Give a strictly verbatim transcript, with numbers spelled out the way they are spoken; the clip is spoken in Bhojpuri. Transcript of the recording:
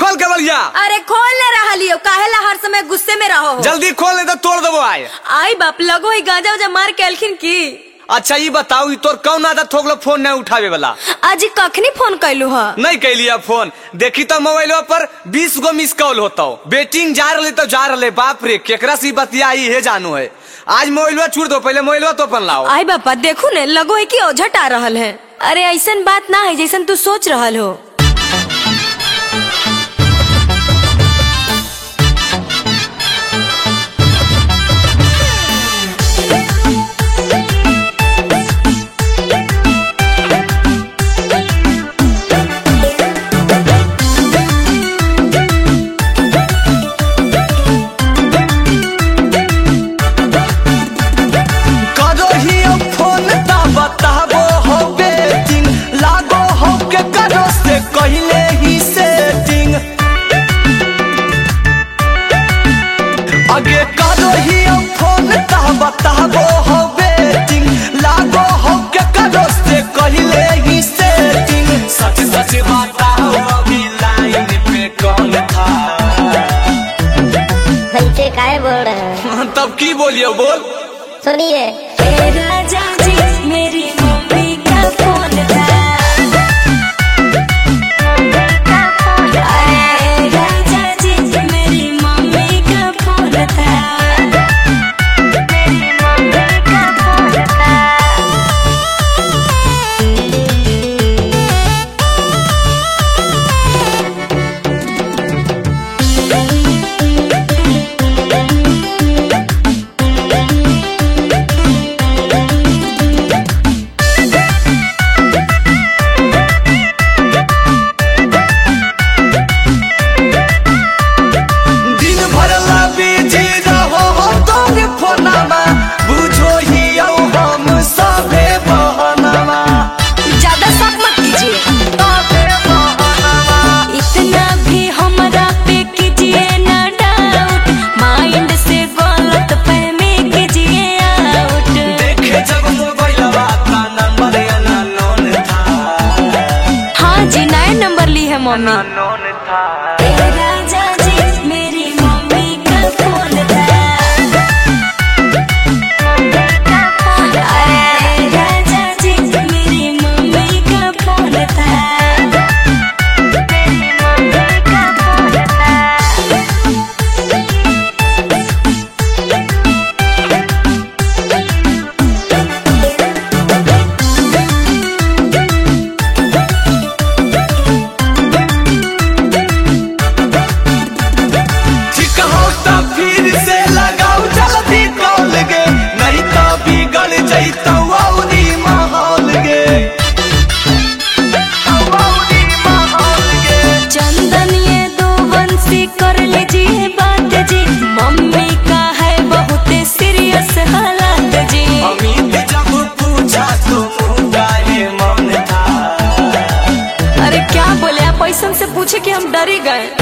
खोल के बलिया। अरे खोल ले रहा लियो, काहे ला हर समय गुस्से में रहो हो? जल्दी खोल नहीं तो तोड़ देबो आए। आई बाप लगो ही गांजा उजा मार के अलखिन की। अच्छा ये बताओ ई तोर कौन आदत हो गलो फोन नहीं उठावे वाला? आज कखनी फोन कैलू हा? नहीं कैलिया फोन। देखी तो मोबाइल पर बीस गो मिस कॉल होता हो, बेटिंग जा रहे तो जा रहे। बाप रे केकरा सी बतिया है जानू है। आज मोबाइल छोड़ दो, पहले मोबाइल तो अपन लाओ। आई बापा देखू ने लगो है की ओझट आ रहल है। अरे ऐसन बात ना है जैसन तू सोच रहल हो। कहले ही सेटिंग आगे करो ही फोन ता बताबो हो बेटिंग लागो हो के करो से कहले ही सेटिंग। सच सच बताओ अभी लाइन पे कौन था? हमसे काहे बोल रहे हैं? तब की बोलियो बोल। सुनिए। राजा जी मेरी मम्मी का फोन था। मम्मी राजा जी मेरी मम्मी का फोन था। अरे राजा जी मेरी मम्मी का फोन था। मेरी मम्मी का फोन था। चंदन ये दो बंसी कर लीजिए बात जी, मम्मी का है बहुत सीरियस हालत जी। अमित जब पूछा तो मुंगा ये मन था। अरे क्या बोले आप ऐसा से पूछे कि हम डर ही गए।